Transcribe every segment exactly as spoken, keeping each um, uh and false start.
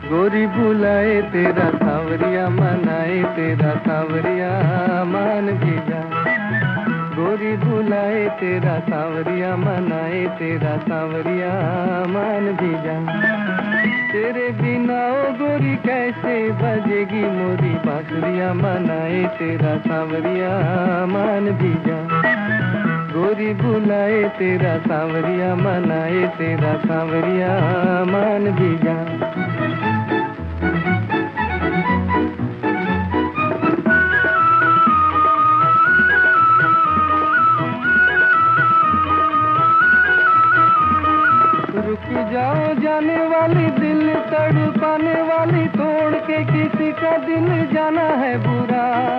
गोरी बुलाए तेरा सांवरिया, मनाए तेरा सांवरिया, मान भी जा। गोरी बुलाए तेरा सांवरिया, मनाए तेरा सांवरिया, मान भी जा। तेरे बिना ओ गोरी कैसे बजेगी मोरी बांसुरिया, मनाए तेरा सांवरिया, मान भी जा। गोरी बुलाए तेरा सांवरिया, मनाए तेरा सांवरिया, मान भी जा। रुक जाओ जाने वाली, दिल तड़पाने वाली, तोड़ के किसी का दिल जाना है बुरा।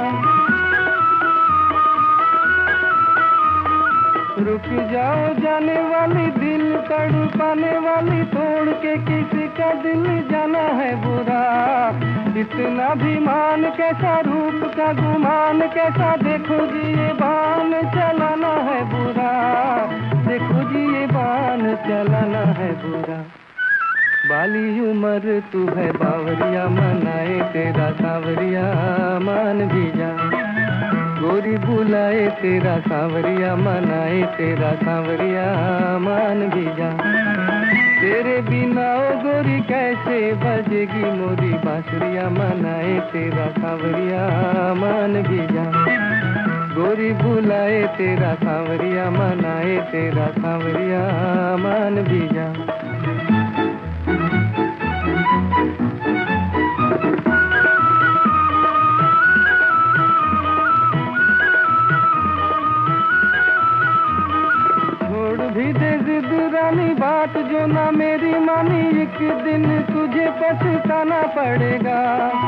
रुक जाओ जाने वाली, दिल तड़पाने वाली, तोड़ के किसी का दिल जाना है बुरा। इतना भी मान कैसा, रूप का गुमान कैसा, देखो जी ये बान चलाना है बुरा। देखो जी ये बान चलाना है बुरा। बाली उम्र तू है बावरिया, मनाए तेरा सांवरिया, मान भी जा। गोरी बुलाए तेरा सांवरिया, मनाए तेरा सांवरिया, मान भी जा। तेरे बिना ओ गोरी कैसे बजेगी मोरी बांसुरिया, मनाए तेरा सांवरिया, मान भी जा। गोरी बुलाए तेरा सांवरिया, मनाए तेरा सांवरिया, मान भी जा। भी दे जिद रानी, बात जो ना मेरी मानी, एक दिन तुझे पछताना पड़ेगा।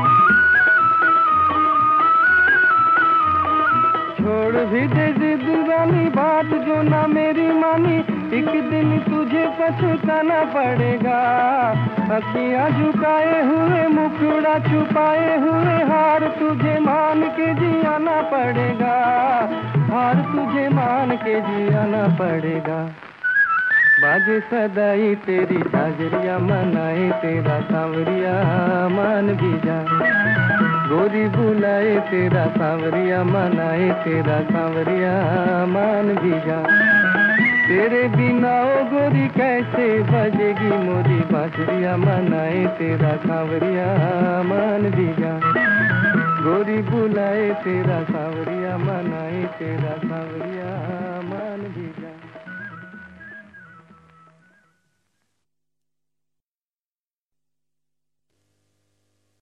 छोड़ भी दे जिद रानी, बात जो ना मेरी मानी, एक दिन तुझे पछताना पड़ेगा। अखियां झुकाए हुए, मुखड़ा छुपाए हुए, हार तुझे मान के जियाना पड़ेगा। हार तुझे मान के जियाना पड़ेगा। बाजे सदाई तेरी झांझरिया, मनाए तेरा सांवरिया, मान भी जा। गोरी बुलाए तेरा सांवरिया, मनाए तेरा सांवरिया, मान भी जा। तेरे बिना ओ गोरी कैसे बजेगी मोरी बांसुरिया, मनाए तेरा सांवरिया, मान भी जा। गोरी बुलाए तेरा सांवरिया, मनाए तेरा सांवरिया।